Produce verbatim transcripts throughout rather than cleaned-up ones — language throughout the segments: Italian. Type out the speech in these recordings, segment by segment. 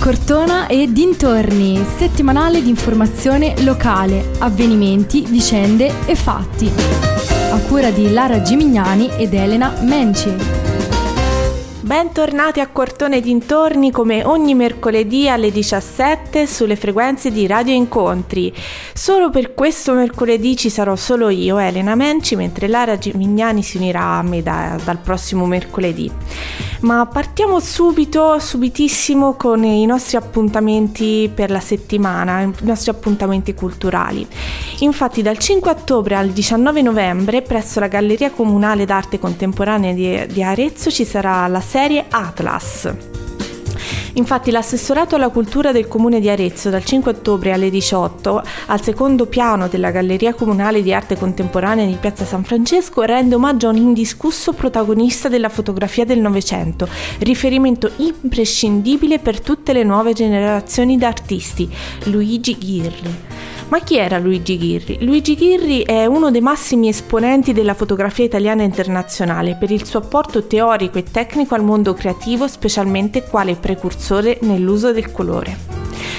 Cortona e dintorni, settimanale di informazione locale, avvenimenti, vicende e fatti. A cura di Lara Gimignani ed Elena Menci. Bentornati a Cortona e dintorni, come ogni mercoledì alle diciassette sulle frequenze di Radio Incontri. Solo per questo mercoledì ci sarò solo io, Elena Menci, mentre Lara Gimignani si unirà a me da, dal prossimo mercoledì. Ma partiamo subito, subitissimo con i nostri appuntamenti per la settimana, i nostri appuntamenti culturali. Infatti dal cinque ottobre al diciannove novembre presso la Galleria Comunale d'Arte Contemporanea di, di Arezzo ci sarà la serie Atlas. Infatti l'assessorato alla cultura del comune di Arezzo dal cinque ottobre alle diciotto al secondo piano della Galleria Comunale di Arte Contemporanea di Piazza San Francesco rende omaggio a un indiscusso protagonista della fotografia del Novecento, riferimento imprescindibile per tutte le nuove generazioni d'artisti, Luigi Ghirri. Ma chi era Luigi Ghirri? Luigi Ghirri è uno dei massimi esponenti della fotografia italiana e internazionale per il suo apporto teorico e tecnico al mondo creativo, specialmente quale precursore nell'uso del colore.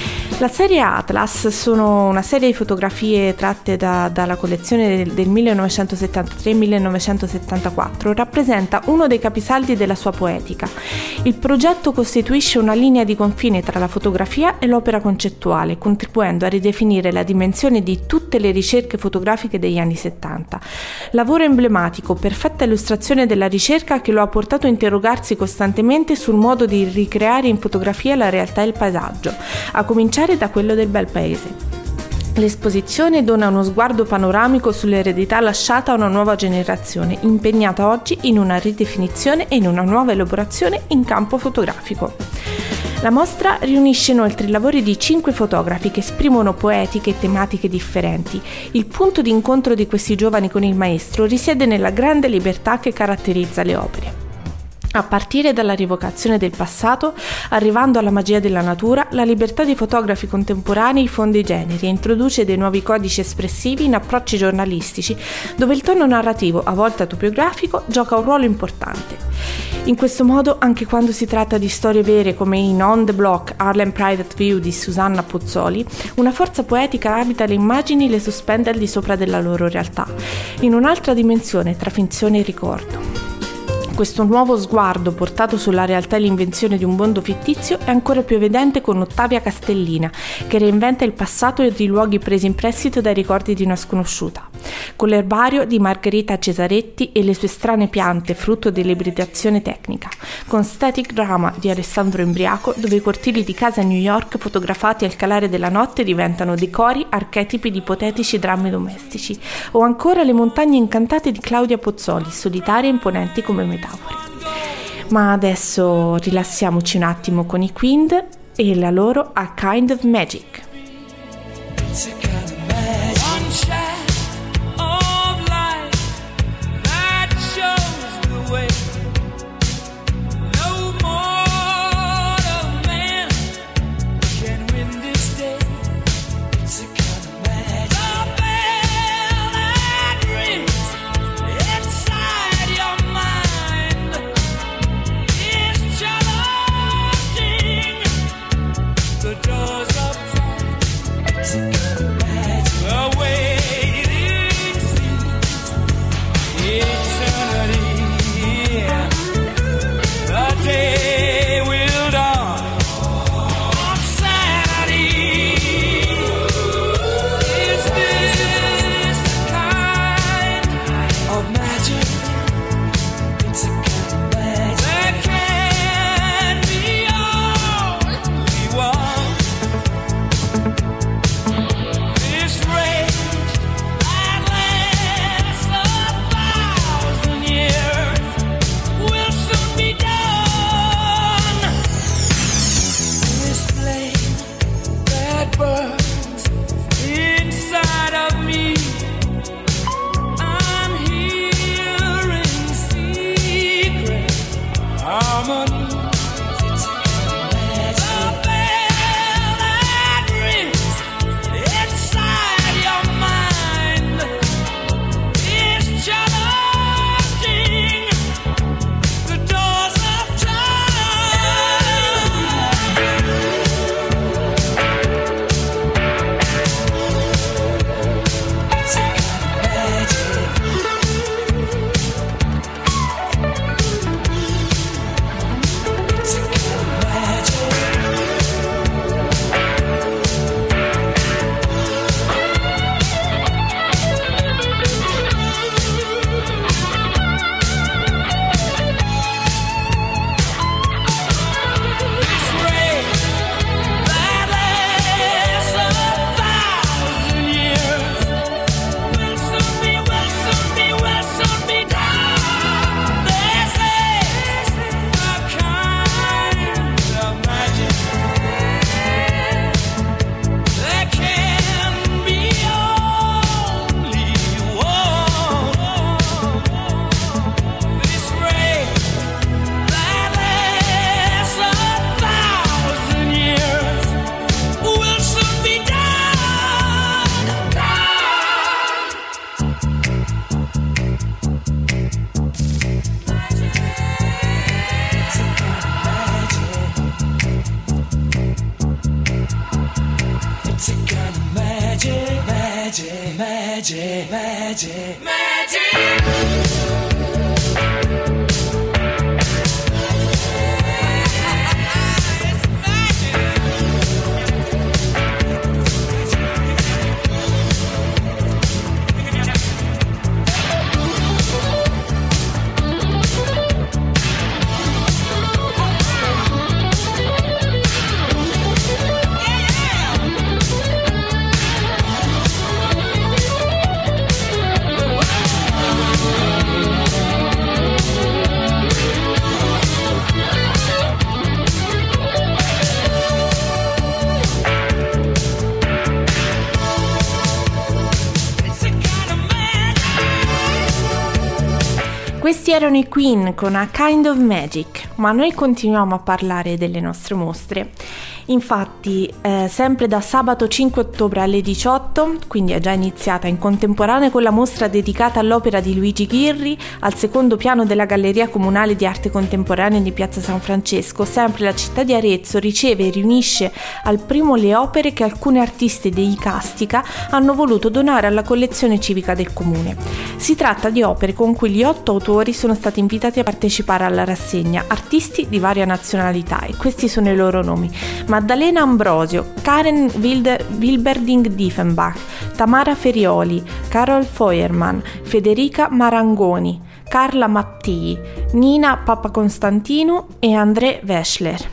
La serie Atlas sono una serie di fotografie tratte da, dalla collezione del, del millenovecentosettantatré millenovecentosettantaquattro, rappresenta uno dei capisaldi della sua poetica. Il progetto costituisce una linea di confine tra la fotografia e l'opera concettuale, contribuendo a ridefinire la dimensione di tutte le ricerche fotografiche degli anni settanta. Lavoro emblematico, perfetta illustrazione della ricerca che lo ha portato a interrogarsi costantemente sul modo di ricreare in fotografia la realtà e il paesaggio, a cominciare da quello del bel paese. L'esposizione dona uno sguardo panoramico sull'eredità lasciata a una nuova generazione, impegnata oggi in una ridefinizione e in una nuova elaborazione in campo fotografico. La mostra riunisce inoltre i lavori di cinque fotografi che esprimono poetiche e tematiche differenti. Il punto di incontro di questi giovani con il maestro risiede nella grande libertà che caratterizza le opere. A partire dalla rievocazione del passato, arrivando alla magia della natura, la libertà dei fotografi contemporanei fonde i generi e introduce dei nuovi codici espressivi in approcci giornalistici, dove il tono narrativo, a volte autobiografico, gioca un ruolo importante. In questo modo, anche quando si tratta di storie vere come in On the Block, Harlem Private View di Susanna Pozzoli, una forza poetica abita le immagini e le sospende al di sopra della loro realtà, in un'altra dimensione tra finzione e ricordo. Questo nuovo sguardo portato sulla realtà e l'invenzione di un mondo fittizio è ancora più evidente con Ottavia Castellina, che reinventa il passato e i luoghi presi in prestito dai ricordi di una sconosciuta. Con l'erbario di Margherita Cesaretti e le sue strane piante, frutto dell'ibridazione tecnica. Con Static Drama di Alessandro Imbriaco, dove i cortili di casa a New York, fotografati al calare della notte, diventano decori, archetipi di ipotetici drammi domestici. O ancora le montagne incantate di Claudia Pozzoli, solitarie e imponenti come metafore. Ma adesso rilassiamoci un attimo con i Queen e la loro A Kind of Magic. The doors of time. magic, magic, magic. Questi erano i Queen con A Kind of Magic, ma noi continuiamo a parlare delle nostre mostre. Infatti, eh, sempre da sabato cinque ottobre alle diciotto, quindi è già iniziata in contemporanea con la mostra dedicata all'opera di Luigi Ghirri, al secondo piano della Galleria Comunale di Arte Contemporanea di Piazza San Francesco, sempre la città di Arezzo riceve e riunisce al primo le opere che alcuni artisti dei Castica hanno voluto donare alla collezione civica del comune. Si tratta di opere con cui gli otto autori sono stati invitati a partecipare alla rassegna, artisti di varia nazionalità, e questi sono i loro nomi: Maddalena Ambrosio, Karen Wilde, Wilberding-Diefenbach, Tamara Ferioli, Carol Feuermann, Federica Marangoni, Carla Mattii, Nina Papaconstantinu e André Weschler.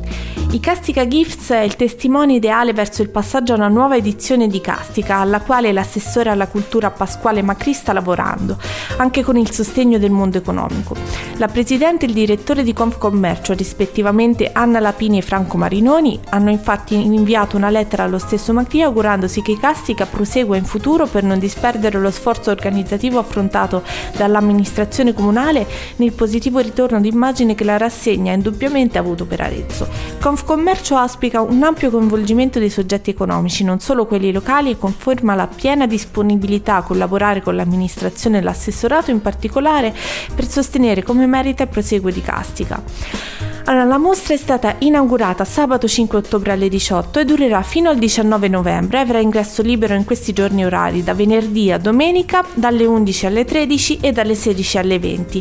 I Castica Gifts è il testimone ideale verso il passaggio a una nuova edizione di Castica, alla quale l'assessore alla cultura Pasquale Macri sta lavorando, anche con il sostegno del mondo economico. La presidente e il direttore di Confcommercio, rispettivamente Anna Lapini e Franco Marinoni, hanno infatti inviato una lettera allo stesso Macri augurandosi che Castica prosegua in futuro per non disperdere lo sforzo organizzativo affrontato dall'amministrazione comunale nel positivo ritorno d'immagine che la rassegna ha indubbiamente avuto per Arezzo. Confcommercio auspica un ampio coinvolgimento dei soggetti economici, non solo quelli locali, e conferma la piena disponibilità a collaborare con l'amministrazione e l'assessorato in particolare per sostenere come merita il proseguo di Castica. Allora, la mostra è stata inaugurata sabato cinque ottobre alle diciotto e durerà fino al diciannove novembre. Avrà ingresso libero in questi giorni orari, da venerdì a domenica, dalle undici alle tredici e dalle sedici alle venti.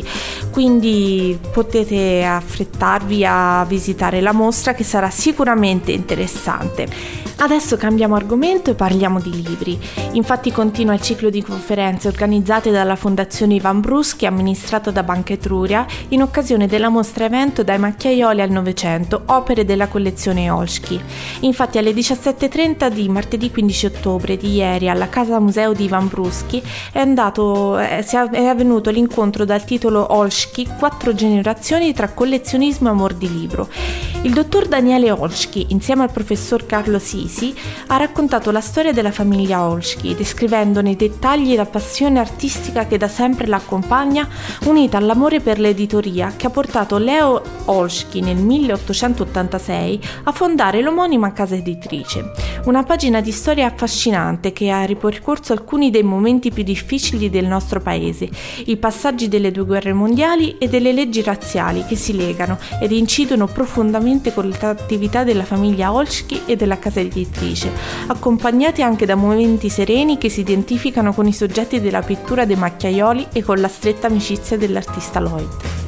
Quindi potete affrettarvi a visitare la mostra, che sarà sicuramente interessante. Adesso cambiamo argomento e parliamo di libri. Infatti continua il ciclo di conferenze organizzate dalla Fondazione Ivan Bruschi, amministrata da Banca Etruria, in occasione della mostra evento Dai macchiaioli al Novecento, opere della collezione Olsky. Infatti alle diciassette e trenta di martedì quindici ottobre di ieri alla Casa Museo di Ivan Bruschi è, andato, è, è avvenuto l'incontro dal titolo Olsky, quattro generazioni tra collezionismo e amor di libro. Il dottor Daniele Olsky, insieme al professor Carlo Sisi, ha raccontato la storia della famiglia Olsky, descrivendo nei dettagli la passione artistica che da sempre l'accompagna, unita all'amore per l'editoria che ha portato Leo Olsky nel milleottocentottantasei a fondare l'omonima casa editrice. Una pagina di storia affascinante che ha ripercorso alcuni dei momenti più difficili del nostro paese, i passaggi delle due guerre mondiali e delle leggi razziali che si legano ed incidono profondamente con l'attività della famiglia Olsky e della casa editrice, accompagnati anche da momenti sereni che si identificano con i soggetti della pittura dei macchiaioli e con la stretta amicizia dell'artista Lloyd.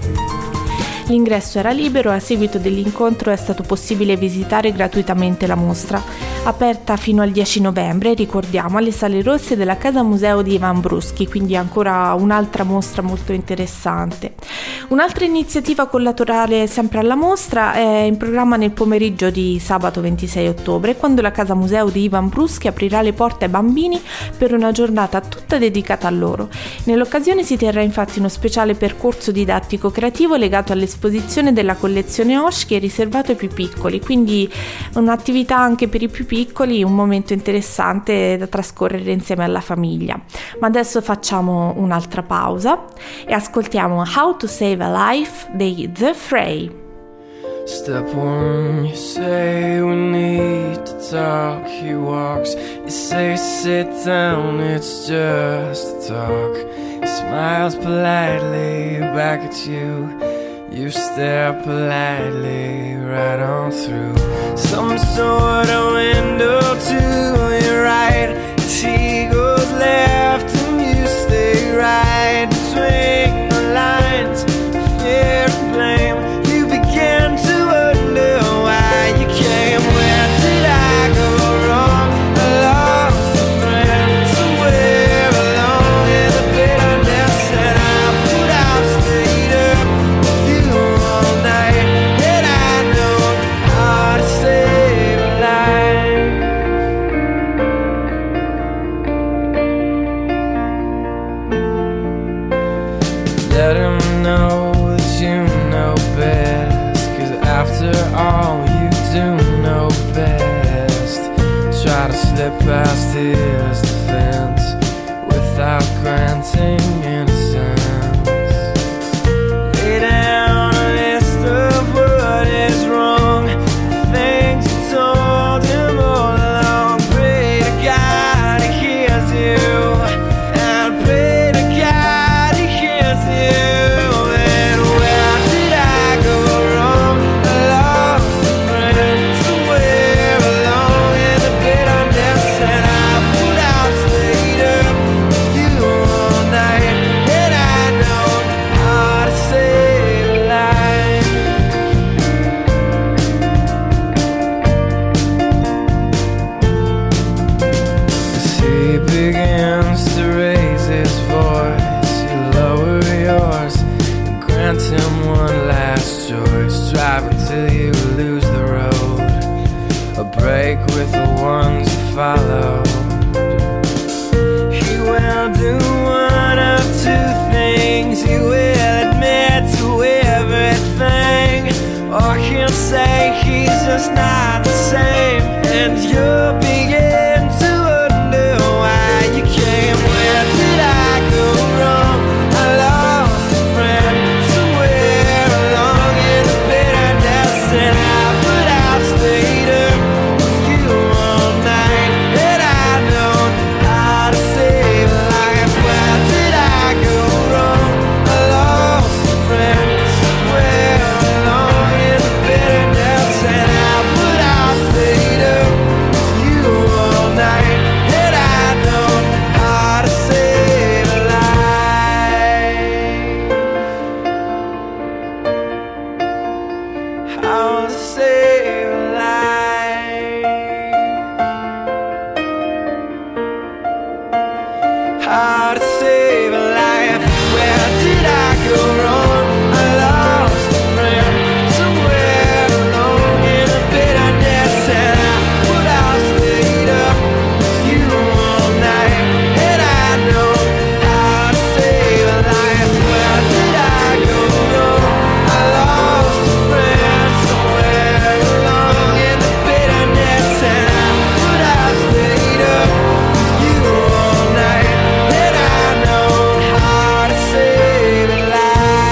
L'ingresso era libero e a seguito dell'incontro è stato possibile visitare gratuitamente la mostra, aperta fino al dieci novembre, ricordiamo, alle Sale Rosse della Casa Museo di Ivan Bruschi, quindi ancora un'altra mostra molto interessante. Un'altra iniziativa collaterale sempre alla mostra è in programma nel pomeriggio di sabato ventisei ottobre, quando la Casa Museo di Ivan Bruschi aprirà le porte ai bambini per una giornata tutta dedicata a loro. Nell'occasione si terrà infatti uno speciale percorso didattico creativo legato alle esposizione della collezione Olsky è riservato ai più piccoli, quindi un'attività anche per i più piccoli, un momento interessante da trascorrere insieme alla famiglia. Ma adesso facciamo un'altra pausa e ascoltiamo How to Save a Life dei The Fray. Step one, you say we need to talk. He walks, you say sit down, it's just a talk. He smiles politely back at you. You stare politely right on through some sort of window to your right as he goes left. slip past his defense without granting innocence. Lay down a list of what is wrong, the things you told him all along. Pray to God he hears you, and pray to God he hears you. And where did I go wrong? I lost a friend somewhere along in the bitterness, and I put out stayed up with you all night, and I know how to save a life. As he begins to raise his voice, you lower yours and grant him one last choice. Drive until you lose the road, a break with the ones you follow. He will do one of two things. He will admit to everything, or he'll say he's just not the same, and you'll begin to wonder why you came. Where did I go wrong? I lost a friend somewhere along in the bitterness, and I put out stayed up with you all night, and I know how to save a life. Where did I go wrong? I lost a friend somewhere along in the bitterness, and I put out stayed up with you all night, and I know how to save a life. How to save a life. How to save a life. Where did I go wrong? I lost a friend somewhere along in the bitterness, and I put out stayed up with you all night, and I know how to save a life. Where did I go wrong? I lost a friend somewhere along in the bitterness, and I put out stayed up with you all night, and I know how to save a life.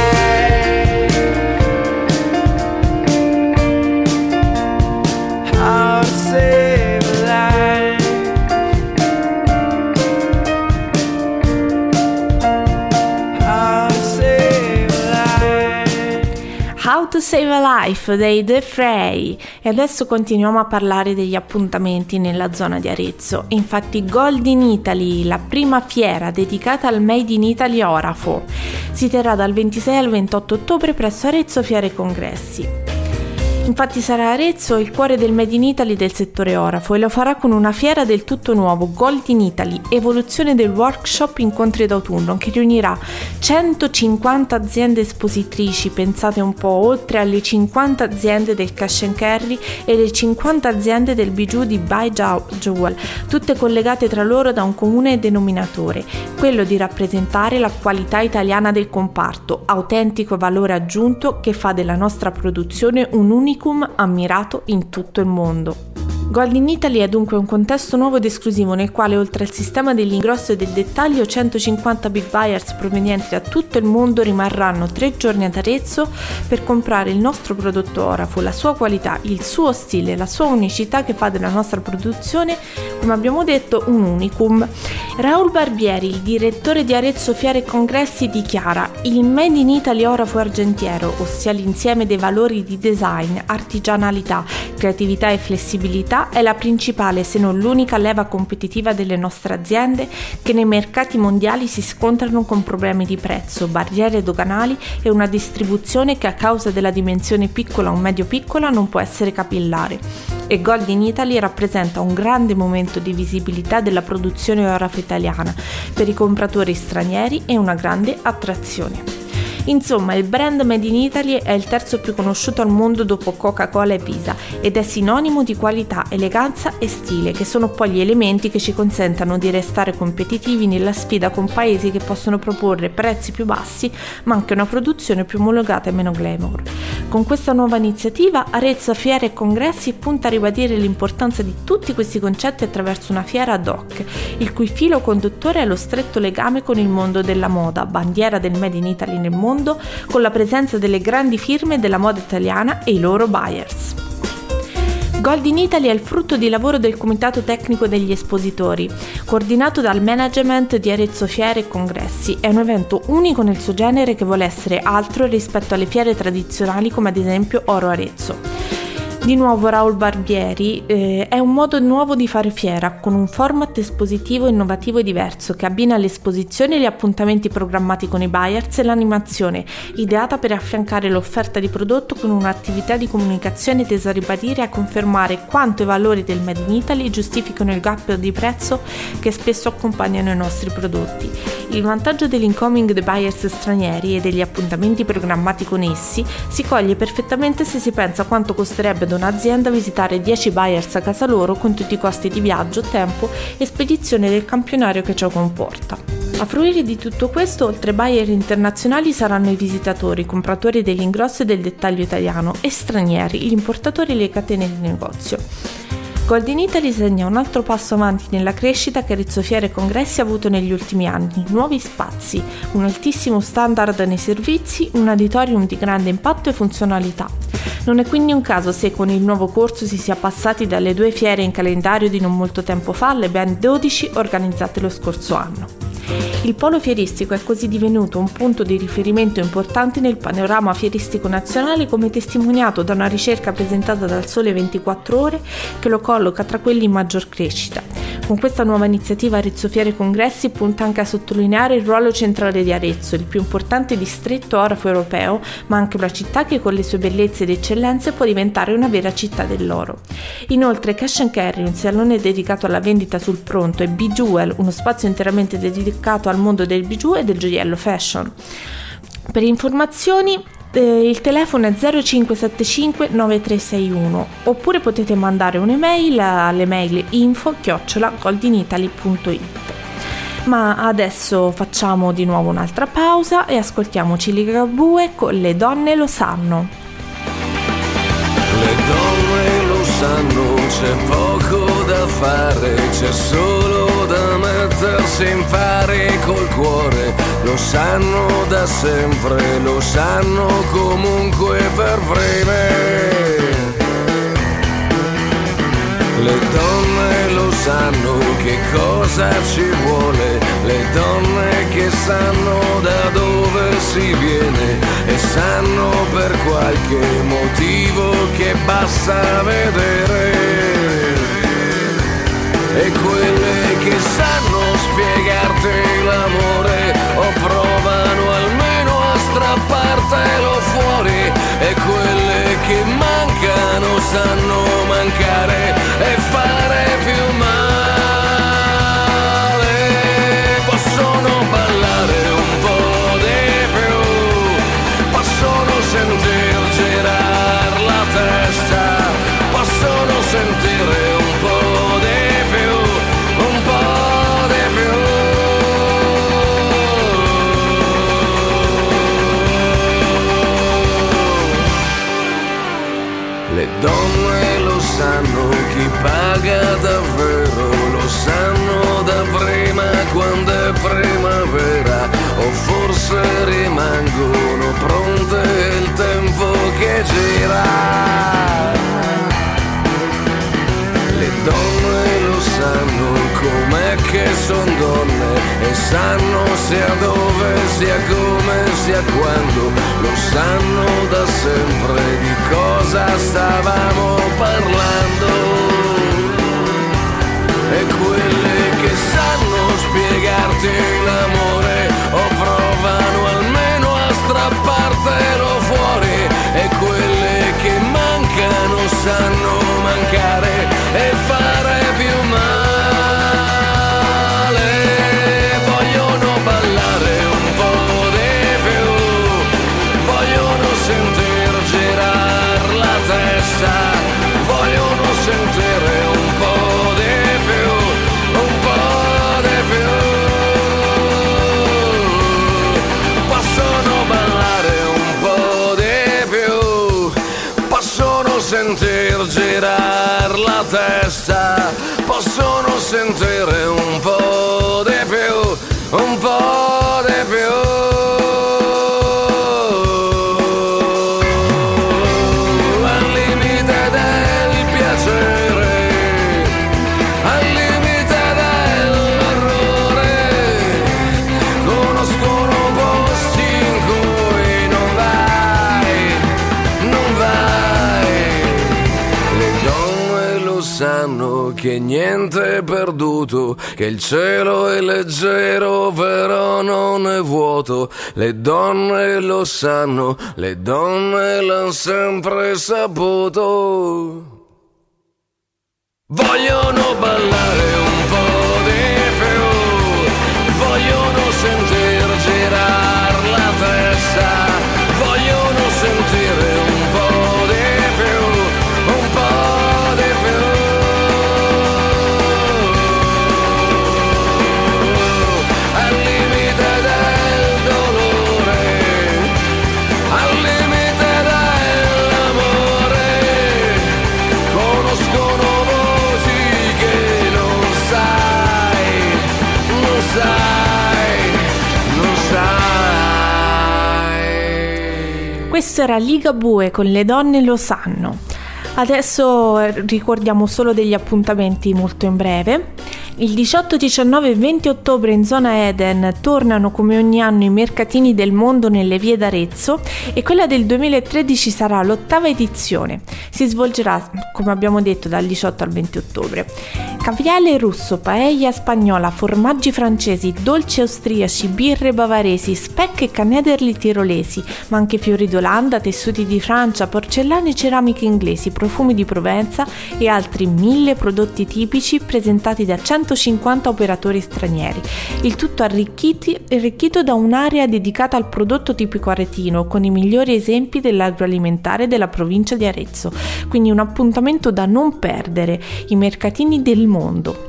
How to save a life. How to save a life. How to Save a Life dei The Fray. E adesso continuiamo a parlare degli appuntamenti nella zona di Arezzo. Infatti Gold in Italy, la prima fiera dedicata al Made in Italy Orafo, si terrà dal ventisei al ventotto ottobre presso Arezzo Fiere Congressi. Infatti sarà Arezzo il cuore del Made in Italy del settore Orafo, e lo farà con una fiera del tutto nuovo, Gold in Italy, evoluzione del workshop Incontri d'autunno, che riunirà centocinquanta aziende espositrici, pensate un po', oltre alle cinquanta aziende del cash and carry e le cinquanta aziende del bijou di Buy Jewel, tutte collegate tra loro da un comune denominatore, quello di rappresentare la qualità italiana del comparto, autentico valore aggiunto che fa della nostra produzione un unico ammirato in tutto il mondo. Gold in Italy è dunque un contesto nuovo ed esclusivo nel quale, oltre al sistema dell'ingrosso e del dettaglio, centocinquanta big buyers provenienti da tutto il mondo rimarranno tre giorni ad Arezzo per comprare il nostro prodotto Orafo, la sua qualità, il suo stile, la sua unicità che fa della nostra produzione, come abbiamo detto, un unicum. Raul Barbieri, il direttore di Arezzo Fiere e Congressi, dichiara: il Made in Italy Orafo Argentiero, ossia l'insieme dei valori di design, artigianalità, creatività e flessibilità, è la principale, se non l'unica leva competitiva delle nostre aziende che nei mercati mondiali si scontrano con problemi di prezzo, barriere doganali e una distribuzione che a causa della dimensione piccola o medio-piccola non può essere capillare. E Gold in Italy rappresenta un grande momento di visibilità della produzione Orafo italiana per i compratori stranieri e una grande attrazione. Insomma, il brand Made in Italy è il terzo più conosciuto al mondo dopo Coca-Cola e Visa ed è sinonimo di qualità, eleganza e stile, che sono poi gli elementi che ci consentono di restare competitivi nella sfida con paesi che possono proporre prezzi più bassi ma anche una produzione più omologata e meno glamour. Con questa nuova iniziativa Arezzo Fiere e Congressi punta a ribadire l'importanza di tutti questi concetti attraverso una fiera ad hoc, il cui filo conduttore è lo stretto legame con il mondo della moda, bandiera del Made in Italy nel mondo, con la presenza delle grandi firme della moda italiana e i loro buyers. Gold in Italy è il frutto di lavoro del Comitato Tecnico degli Espositori, coordinato dal management di Arezzo Fiere e Congressi. È un evento unico nel suo genere che vuole essere altro rispetto alle fiere tradizionali come ad esempio Oro Arezzo. Di nuovo Raul Barbieri eh, è un modo nuovo di fare fiera, con un format espositivo innovativo e diverso che abbina l'esposizione e gli appuntamenti programmati con i buyers e l'animazione, ideata per affiancare l'offerta di prodotto con un'attività di comunicazione tesa a ribadire e a confermare quanto i valori del Made in Italy giustificano il gap di prezzo che spesso accompagnano i nostri prodotti. Il vantaggio dell'incoming dei buyers stranieri e degli appuntamenti programmati con essi si coglie perfettamente se si pensa quanto costerebbe ad un'azienda visitare dieci buyers a casa loro con tutti i costi di viaggio, tempo e spedizione del campionario che ciò comporta. A fruire di tutto questo, oltre ai buyer internazionali, saranno i visitatori, i compratori dell'ingrosso e del dettaglio italiano e stranieri, gli importatori e le catene di negozio. Gold in Italy segna un altro passo avanti nella crescita che Arezzo Fiere e Congressi ha avuto negli ultimi anni, nuovi spazi, un altissimo standard nei servizi, un auditorium di grande impatto e funzionalità. Non è quindi un caso se con il nuovo corso si sia passati dalle due fiere in calendario di non molto tempo fa alle ben dodici organizzate lo scorso anno. Il polo fieristico è così divenuto un punto di riferimento importante nel panorama fieristico nazionale, come testimoniato da una ricerca presentata dal Sole ventiquattro Ore che lo colloca tra quelli in maggior crescita. Con questa nuova iniziativa Arezzo Fiere e Congressi punta anche a sottolineare il ruolo centrale di Arezzo, il più importante distretto orafo europeo, ma anche una città che con le sue bellezze ed eccellenze può diventare una vera città dell'oro. Inoltre Cash and Carry, un salone dedicato alla vendita sul pronto, e Bejewel, uno spazio interamente dedicato al mondo del bijou e del gioiello fashion. Per informazioni eh, il telefono è zero cinque sette cinque nove tre sei uno oppure potete mandare un'email all'email info chiocciola goldinitaly punto it. Ma adesso facciamo di nuovo un'altra pausa e ascoltiamoci Ligabue con Le donne lo sanno. Le donne lo sanno, c'è poco da fare, c'è solo da mettersi in pari col cuore. Lo sanno da sempre, lo sanno comunque per breve. Le donne lo sanno che cosa ci vuole, le donne che sanno da dove si viene e sanno per qualche motivo che basta vedere. E quelle che sanno spiegarti l'amore o provano almeno a strappartelo fuori, e quelle che mancano sanno mancare e fare più male. Possono ballare un po' di più, possono sentir girare la testa, possono sentire un po' di più, un po' di più. Le donne lo sanno, chi paga davvero, lo sanno da prima quando è primavera, o forse rimangono pronte il tempo che gira. Le donne lo sanno com'è che son donne e sanno sia dove, sia come, sia quando, lo sanno da sempre di cosa stavamo parlando. E quelle che sanno spiegarti l'amore o provano almeno a strappartelo fuori, e quelle che mancano sanno mancare e fare più male. Vogliono ballare un po' di più, girare la testa, possono sentire un po' di più, un po' di più. Che niente è perduto, che il cielo è leggero però non è vuoto. Le donne lo sanno, le donne l'hanno sempre saputo. Vogliono ballare un po' di più, vogliono sentir girare la testa, vogliono sentire un po' di più, un po' di più. Questo era Ligabue con Le donne lo sanno. Adesso ricordiamo solo degli appuntamenti molto in breve. Il diciotto, diciannove e venti ottobre in zona Eden tornano come ogni anno i mercatini del mondo nelle vie d'Arezzo e quella del duemilatredici sarà l'ottava edizione. Si svolgerà, come abbiamo detto, dal diciotto al venti ottobre. Caviale russo, paella spagnola, formaggi francesi, dolci austriaci, birre bavaresi, speck e canederli tirolesi, ma anche fiori d'Olanda, tessuti di Francia, porcellane e ceramiche inglesi, profumi di Provenza e altri mille prodotti tipici presentati da centocinquanta operatori stranieri. Il tutto arricchiti, arricchito da un'area dedicata al prodotto tipico aretino con i migliori esempi dell'agroalimentare della provincia di Arezzo. Quindi un appuntamento da non perdere, i mercatini del mondo.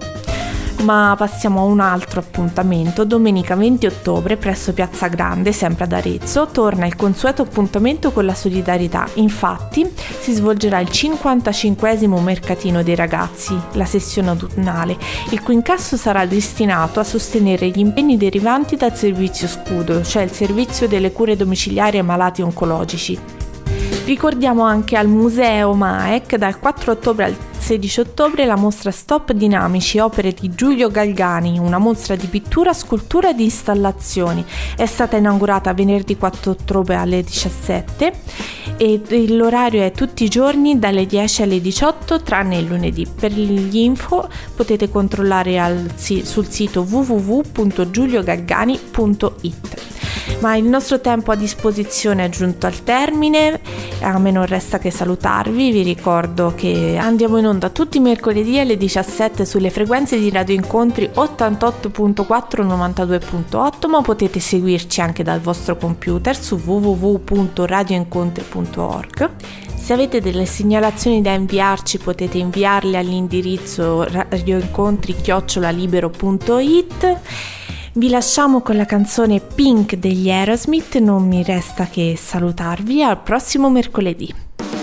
Ma passiamo a un altro appuntamento. Domenica venti ottobre presso Piazza Grande, sempre ad Arezzo, torna il consueto appuntamento con la solidarietà. Infatti si svolgerà il cinquantacinquesimo mercatino dei ragazzi, la sessione autunnale, il cui incasso sarà destinato a sostenere gli impegni derivanti dal servizio Scudo, cioè il servizio delle cure domiciliari ai malati oncologici. Ricordiamo anche al Museo Maec dal quattro ottobre al sedici ottobre la mostra Stop Dinamici, opere di Giulio Galgani, una mostra di pittura, scultura e di installazioni. È stata inaugurata venerdì quattro ottobre alle diciassette e l'orario è tutti i giorni dalle dieci alle diciotto tranne il lunedì. Per gli info potete controllare al, sul sito w w w punto giulio galgani punto i t. Ma il nostro tempo a disposizione è giunto al termine, a me non resta che salutarvi. Vi ricordo che andiamo in onda tutti i mercoledì alle diciassette sulle frequenze di Radio Incontri ottantotto virgola quattro e novantadue virgola otto, ma potete seguirci anche dal vostro computer su w w w punto radio incontri punto org. Se avete delle segnalazioni da inviarci potete inviarle all'indirizzo radioincontri chiocciola libero punto i t. Vi lasciamo con la canzone Pink degli Aerosmith, non mi resta che salutarvi, al prossimo mercoledì.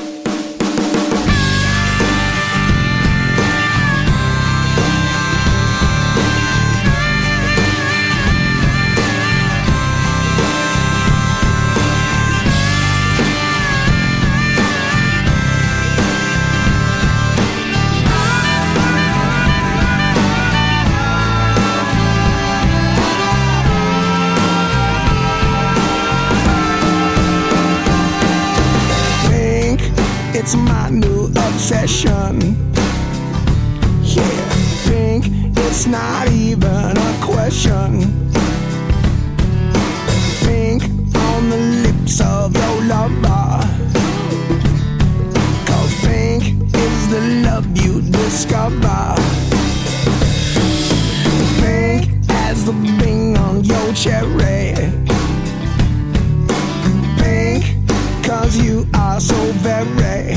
It's my new obsession. Yeah, pink, it's not even a question. Pink on the lips of your lover. Cause pink is the love you discover. Pink as the bing on your cherry. Pink cause you are so very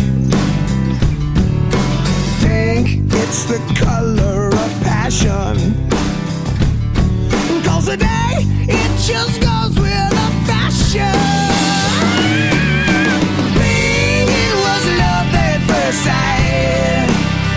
pink, it's the color of passion. Cause today, it just goes with the fashion. Pink, it was love at first sight.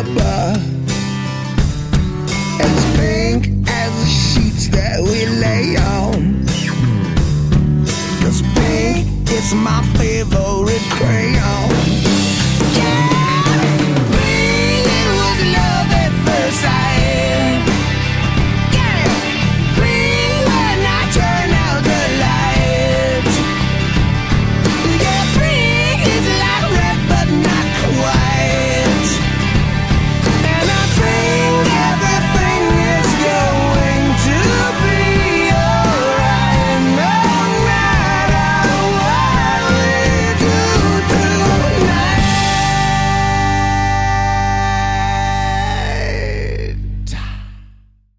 rubber, as pink as the sheets that we lay on. 'Cause pink is my favorite crayon.